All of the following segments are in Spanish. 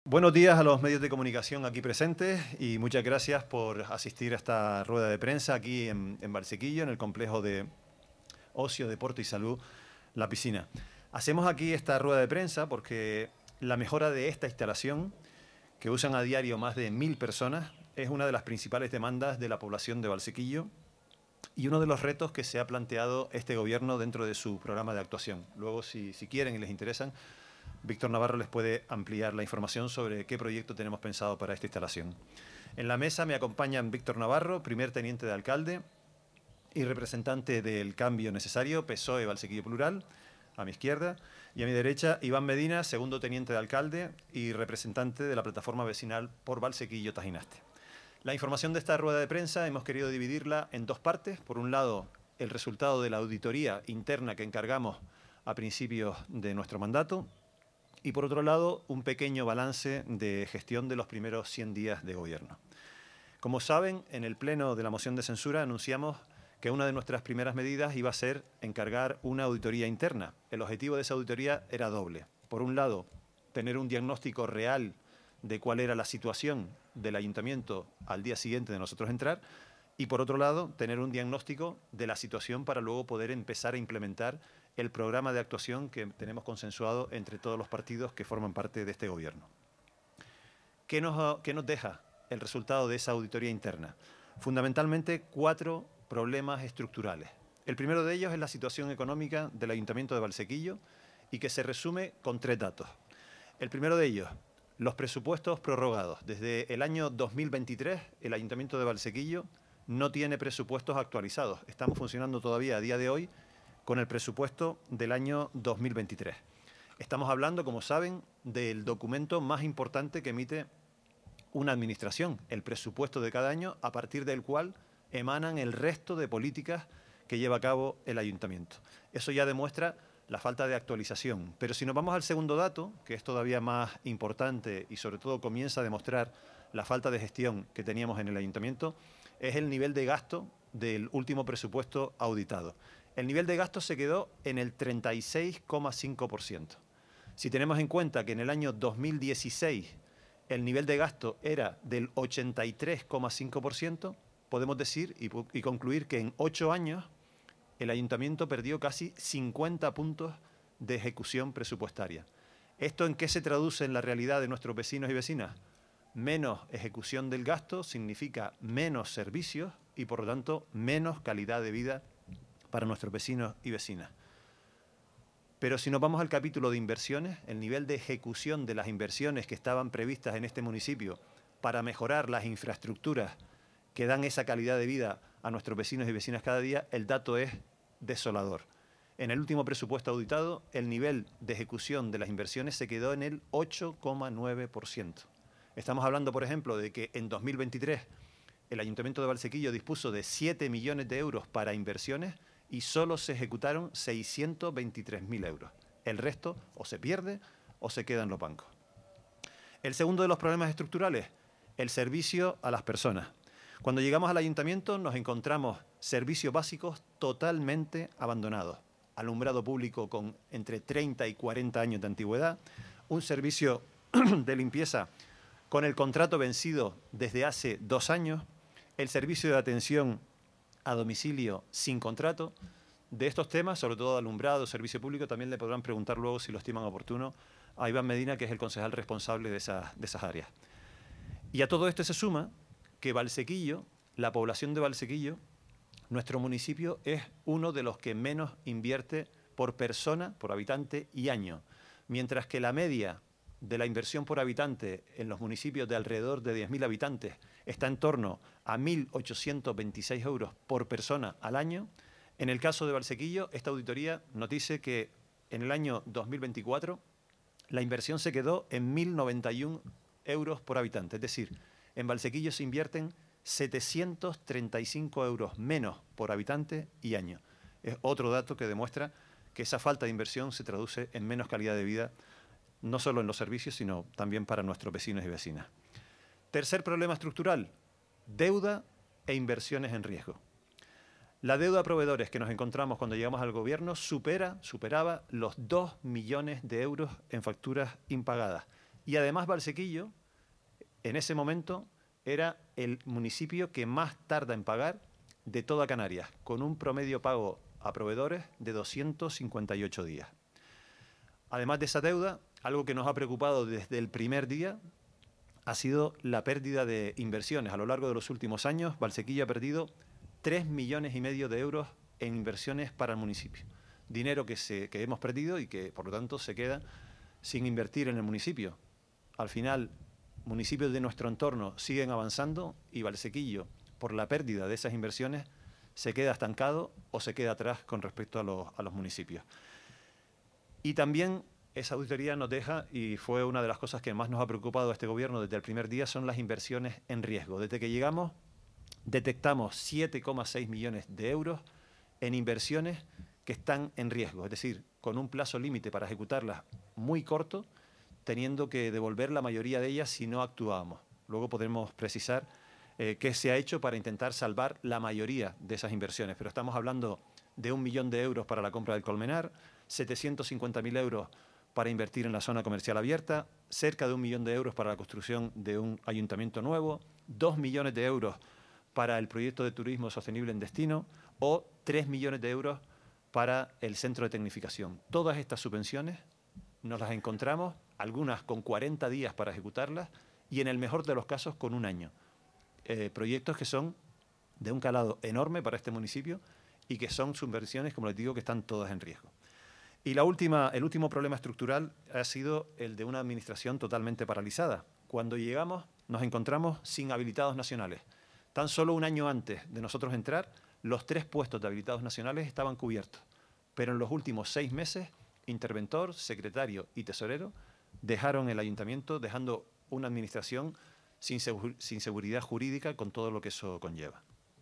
Buenos días a los medios de comunicación aquí presentes y muchas gracias por asistir a esta rueda de prensa aquí en Valsequillo, en el complejo de ocio, deporte y salud, La Piscina. Hacemos aquí esta rueda de prensa porque la mejora de esta instalación, que usan a diario más de 1000 personas, es una de las principales demandas de la población de Valsequillo y uno de los retos que se ha planteado este gobierno dentro de su programa de actuación. Luego, si quieren y les interesan, Víctor Navarro les puede ampliar la información sobre qué proyecto tenemos pensado para esta instalación. En la mesa me acompañan Víctor Navarro, primer teniente de alcalde y representante del Cambio Necesario, PSOE Valsequillo Plural, a mi izquierda, y a mi derecha Iván Medina, segundo teniente de alcalde y representante de la plataforma vecinal por Valsequillo Tajinaste. La información de esta rueda de prensa hemos querido dividirla en dos partes. Por un lado, el resultado de la auditoría interna que encargamos a principios de nuestro mandato, y por otro lado, un pequeño balance de gestión de los primeros 100 días de gobierno. Como saben, en el pleno de la moción de censura anunciamos que una de nuestras primeras medidas iba a ser encargar una auditoría interna. El objetivo de esa auditoría era doble. Por un lado, tener un diagnóstico real de cuál era la situación del ayuntamiento al día siguiente de nosotros entrar, y por otro lado, tener un diagnóstico de la situación para luego poder empezar a implementar el programa de actuación que tenemos consensuado entre todos los partidos que forman parte de este gobierno. ¿Qué nos deja el resultado de esa auditoría interna? Fundamentalmente 4 problemas estructurales. El primero de ellos es la situación económica del Ayuntamiento de Valsequillo y que se resume con 3 datos. El primero de ellos, los presupuestos prorrogados. Desde el año 2023, el Ayuntamiento de Valsequillo no tiene presupuestos actualizados. Estamos funcionando todavía a día de hoy con el presupuesto del año 2023. Estamos hablando, como saben, del documento más importante que emite una administración, el presupuesto de cada año, a partir del cual emanan el resto de políticas que lleva a cabo el ayuntamiento. Eso ya demuestra la falta de actualización. Pero si nos vamos al segundo dato, que es todavía más importante y sobre todo comienza a demostrar la falta de gestión que teníamos en el ayuntamiento, es el nivel de gasto del último presupuesto auditado. El nivel de gasto se quedó en el 36,5%. Si tenemos en cuenta que en el año 2016 el nivel de gasto era del 83,5%, podemos decir y concluir que en 8 años el ayuntamiento perdió casi 50 puntos de ejecución presupuestaria. ¿Esto en qué se traduce en la realidad de nuestros vecinos y vecinas? Menos ejecución del gasto significa menos servicios y, por lo tanto, menos calidad de vida para nuestros vecinos y vecinas. Pero si nos vamos al capítulo de inversiones, el nivel de ejecución de las inversiones que estaban previstas en este municipio para mejorar las infraestructuras que dan esa calidad de vida a nuestros vecinos y vecinas cada día, el dato es desolador. En el último presupuesto auditado, el nivel de ejecución de las inversiones se quedó en el 8,9%. Estamos hablando, por ejemplo, de que en 2023 el Ayuntamiento de Valsequillo dispuso de 7 millones de euros para inversiones y solo se ejecutaron 623.000 euros. El resto o se pierde o se queda en los bancos. El segundo de los problemas estructurales, el servicio a las personas. Cuando llegamos al ayuntamiento nos encontramos servicios básicos totalmente abandonados. Alumbrado público con entre 30 y 40 años de antigüedad, un servicio de limpieza con el contrato vencido desde hace 2 años, el servicio de atención a domicilio sin contrato. De estos temas, sobre todo alumbrado, servicio público, también le podrán preguntar luego, si lo estiman oportuno, a Iván Medina, que es el concejal responsable de esas áreas. Y a todo esto se suma que Valsequillo, la población de Valsequillo, nuestro municipio es uno de los que menos invierte por persona, por habitante y año, mientras que la media de la inversión por habitante en los municipios de alrededor de 10.000 habitantes está en torno a 1.826 euros por persona al año. En el caso de Valsequillo, esta auditoría nos dice que en el año 2024 la inversión se quedó en 1.091 euros por habitante. Es decir, en Valsequillo se invierten 735 euros menos por habitante y año. Es otro dato que demuestra que esa falta de inversión se traduce en menos calidad de vida, no solo en los servicios, sino también para nuestros vecinos y vecinas. Tercer problema estructural, deuda e inversiones en riesgo. La deuda a proveedores que nos encontramos cuando llegamos al gobierno superaba los 2 millones de euros en facturas impagadas. Y además Valsequillo, en ese momento, era el municipio que más tarda en pagar de toda Canarias, con un promedio pago a proveedores de 258 días. Además de esa deuda, algo que nos ha preocupado desde el primer día ha sido la pérdida de inversiones. A lo largo de los últimos años, Valsequillo ha perdido 3,5 millones de euros en inversiones para el municipio. Dinero que hemos perdido y que, por lo tanto, se queda sin invertir en el municipio. Al final, municipios de nuestro entorno siguen avanzando y Valsequillo, por la pérdida de esas inversiones, se queda estancado o se queda atrás con respecto a los municipios. Y también esa auditoría nos deja, y fue una de las cosas que más nos ha preocupado a este gobierno desde el primer día, son las inversiones en riesgo. Desde que llegamos, detectamos 7,6 millones de euros en inversiones que están en riesgo, es decir, con un plazo límite para ejecutarlas muy corto, teniendo que devolver la mayoría de ellas si no actuábamos. Luego podremos precisar qué se ha hecho para intentar salvar la mayoría de esas inversiones, pero estamos hablando de 1 millón de euros para la compra del Colmenar, 750.000 euros para invertir en la zona comercial abierta, cerca de 1 millón de euros para la construcción de un ayuntamiento nuevo, 2 millones de euros para el proyecto de turismo sostenible en destino o 3 millones de euros para el centro de tecnificación. Todas estas subvenciones nos las encontramos, algunas con 40 días para ejecutarlas y en el mejor de los casos con 1 año. Proyectos que son de un calado enorme para este municipio y que son subvenciones, como les digo, que están todas en riesgo. Y el último problema estructural ha sido el de una administración totalmente paralizada. Cuando llegamos nos encontramos sin habilitados nacionales. Tan solo 1 año antes de nosotros entrar, los 3 puestos de habilitados nacionales estaban cubiertos. Pero en los últimos 6 meses, interventor, secretario y tesorero dejaron el ayuntamiento, dejando una administración sin seguridad jurídica con todo lo que eso conlleva.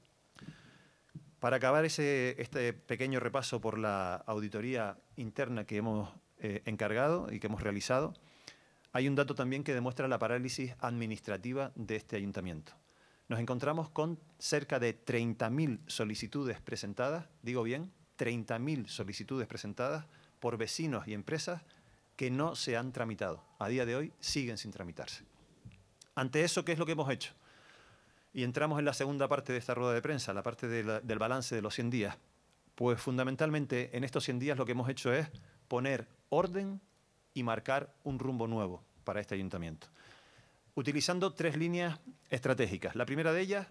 Para acabar este pequeño repaso por la auditoría interna que hemos encargado y que hemos realizado, hay un dato también que demuestra la parálisis administrativa de este ayuntamiento. Nos encontramos con cerca de 30.000 solicitudes presentadas, digo bien, 30.000 solicitudes presentadas por vecinos y empresas que no se han tramitado. A día de hoy siguen sin tramitarse. Ante eso, ¿qué es lo que hemos hecho? Y entramos en la segunda parte de esta rueda de prensa, la parte del balance de los 100 días. Pues fundamentalmente en estos 100 días lo que hemos hecho es poner orden y marcar un rumbo nuevo para este ayuntamiento, utilizando 3 líneas estratégicas. La primera de ellas,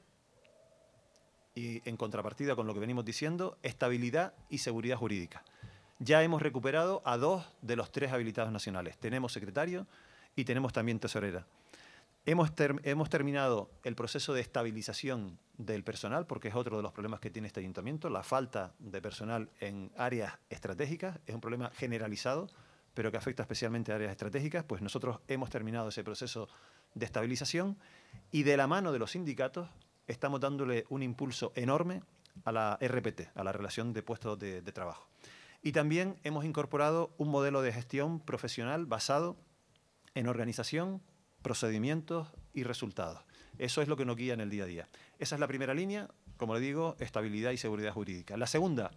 y en contrapartida con lo que venimos diciendo, estabilidad y seguridad jurídica. Ya hemos recuperado a 2 de los 3 habilitados nacionales. Tenemos secretario y tenemos también tesorera. Hemos terminado el proceso de estabilización del personal, porque es otro de los problemas que tiene este ayuntamiento, la falta de personal en áreas estratégicas. Es un problema generalizado, pero que afecta especialmente a áreas estratégicas. Pues nosotros hemos terminado ese proceso de estabilización y de la mano de los sindicatos estamos dándole un impulso enorme a la RPT, a la relación de puestos de trabajo. Y también hemos incorporado un modelo de gestión profesional basado en organización, procedimientos y resultados. Eso es lo que nos guía en el día a día. Esa es la primera línea, como le digo, estabilidad y seguridad jurídica. La segunda,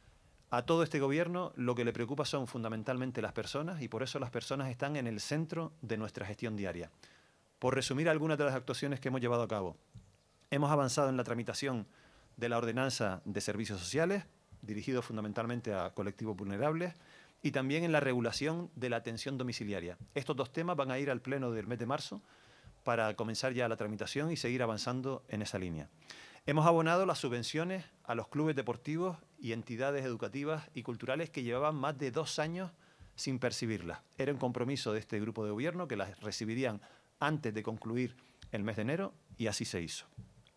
a todo este gobierno lo que le preocupa son fundamentalmente las personas y por eso las personas están en el centro de nuestra gestión diaria. Por resumir algunas de las actuaciones que hemos llevado a cabo, hemos avanzado en la tramitación de la ordenanza de servicios sociales, dirigido fundamentalmente a colectivos vulnerables, y también en la regulación de la atención domiciliaria. Estos 2 temas van a ir al pleno del mes de marzo para comenzar ya la tramitación y seguir avanzando en esa línea. Hemos abonado las subvenciones a los clubes deportivos y entidades educativas y culturales que llevaban más de 2 años sin percibirlas. Era un compromiso de este grupo de gobierno que las recibirían antes de concluir el mes de enero y así se hizo.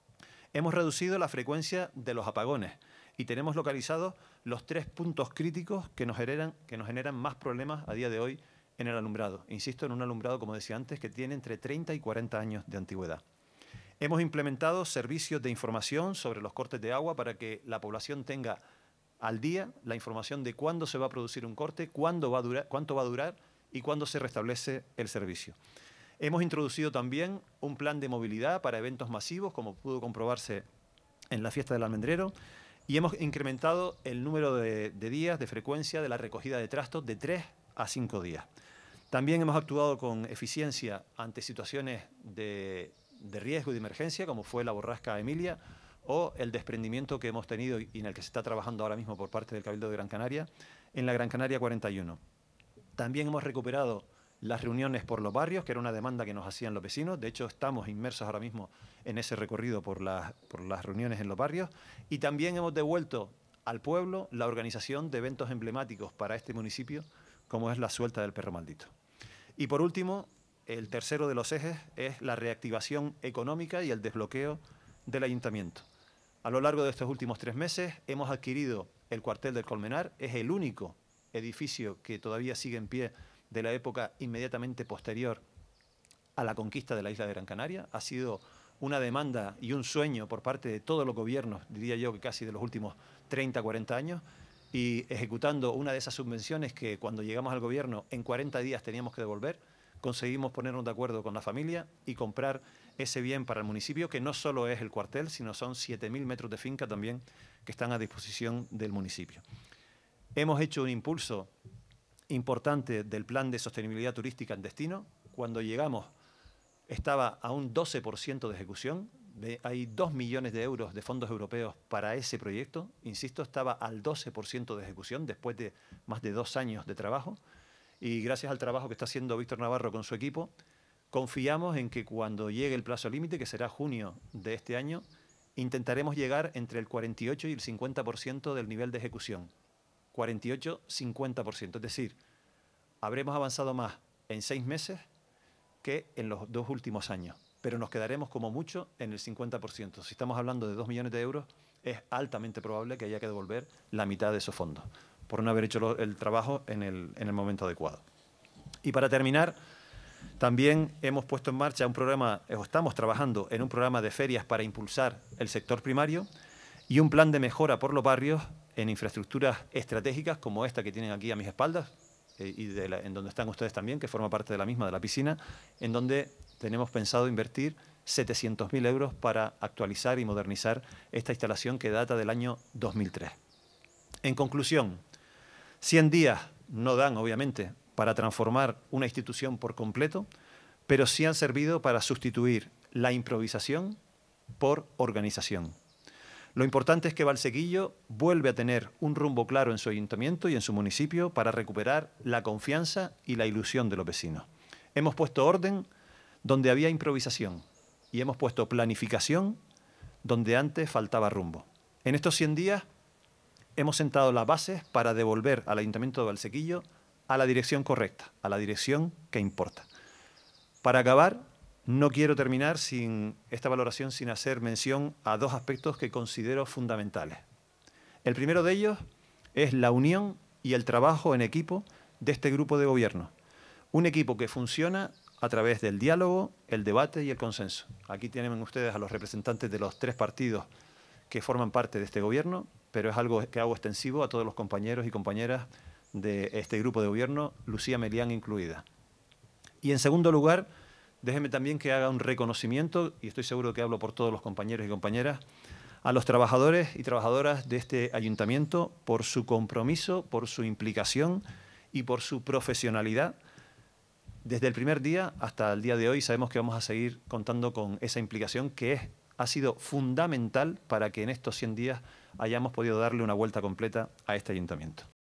Hemos reducido la frecuencia de los apagones y tenemos localizados los 3 puntos críticos que nos generan más problemas a día de hoy en el alumbrado. Insisto, en un alumbrado, como decía antes, que tiene entre 30 y 40 años de antigüedad. Hemos implementado servicios de información sobre los cortes de agua para que la población tenga al día la información de cuándo se va a producir un corte, cuánto va a durar y cuándo se restablece el servicio. Hemos introducido también un plan de movilidad para eventos masivos, como pudo comprobarse en la fiesta del almendrero, y hemos incrementado el número de días de frecuencia de la recogida de trastos de 3 a 5 días. También hemos actuado con eficiencia ante situaciones de riesgo y de emergencia, como fue la borrasca Emilia, o el desprendimiento que hemos tenido y en el que se está trabajando ahora mismo por parte del Cabildo de Gran Canaria, en la Gran Canaria 41. También hemos recuperado las reuniones por los barrios, que era una demanda que nos hacían los vecinos. De hecho, estamos inmersos ahora mismo en ese recorrido por las reuniones en los barrios. Y también hemos devuelto al pueblo la organización de eventos emblemáticos para este municipio, como es la suelta del perro maldito. Y por último, el tercero de los ejes es la reactivación económica y el desbloqueo del ayuntamiento. A lo largo de estos últimos 3 meses hemos adquirido el cuartel del Colmenar, es el único edificio que todavía sigue en pie de la época inmediatamente posterior a la conquista de la isla de Gran Canaria. Ha sido una demanda y un sueño por parte de todos los gobiernos, diría yo que casi de los últimos 30, 40 años, y ejecutando una de esas subvenciones que cuando llegamos al gobierno en 40 días teníamos que devolver, conseguimos ponernos de acuerdo con la familia y comprar ese bien para el municipio, que no solo es el cuartel, sino son 7.000 metros de finca también que están a disposición del municipio. Hemos hecho un impulso importante del plan de sostenibilidad turística en destino. Cuando llegamos estaba a un 12% de ejecución. Hay 2 millones de euros de fondos europeos para ese proyecto. Insisto, estaba al 12% de ejecución después de más de 2 años de trabajo. Y gracias al trabajo que está haciendo Víctor Navarro con su equipo, confiamos en que cuando llegue el plazo límite, que será junio de este año, intentaremos llegar entre el 48 y el 50% del nivel de ejecución. 48-50%, es decir, habremos avanzado más en 6 meses que en los 2 últimos años, pero nos quedaremos como mucho en el 50%. Si estamos hablando de 2 millones de euros, es altamente probable que haya que devolver la mitad de esos fondos, por no haber hecho el trabajo en el momento adecuado. Y para terminar, también hemos puesto en marcha un programa, o estamos trabajando en un programa de ferias para impulsar el sector primario y un plan de mejora por los barrios en infraestructuras estratégicas como esta que tienen aquí a mis espaldas y en donde están ustedes también, que forma parte de la misma, de la piscina, en donde tenemos pensado invertir 700.000 euros para actualizar y modernizar esta instalación que data del año 2003. En conclusión, 100 días no dan, obviamente, para transformar una institución por completo, pero sí han servido para sustituir la improvisación por organización. Lo importante es que Valsequillo vuelve a tener un rumbo claro en su ayuntamiento y en su municipio para recuperar la confianza y la ilusión de los vecinos. Hemos puesto orden donde había improvisación y hemos puesto planificación donde antes faltaba rumbo. En estos 100 días hemos sentado las bases para devolver al Ayuntamiento de Valsequillo a la dirección correcta, a la dirección que importa. Para acabar, no quiero terminar esta valoración sin hacer mención a 2 aspectos que considero fundamentales. El primero de ellos es la unión y el trabajo en equipo de este grupo de gobierno. Un equipo que funciona a través del diálogo, el debate y el consenso. Aquí tienen ustedes a los representantes de los 3 partidos que forman parte de este gobierno, pero es algo que hago extensivo a todos los compañeros y compañeras de este grupo de gobierno, Lucía Melián incluida. Y en segundo lugar, déjeme también que haga un reconocimiento, y estoy seguro que hablo por todos los compañeros y compañeras, a los trabajadores y trabajadoras de este ayuntamiento por su compromiso, por su implicación y por su profesionalidad. Desde el primer día hasta el día de hoy sabemos que vamos a seguir contando con esa implicación que ha sido fundamental para que en estos 100 días hayamos podido darle una vuelta completa a este ayuntamiento.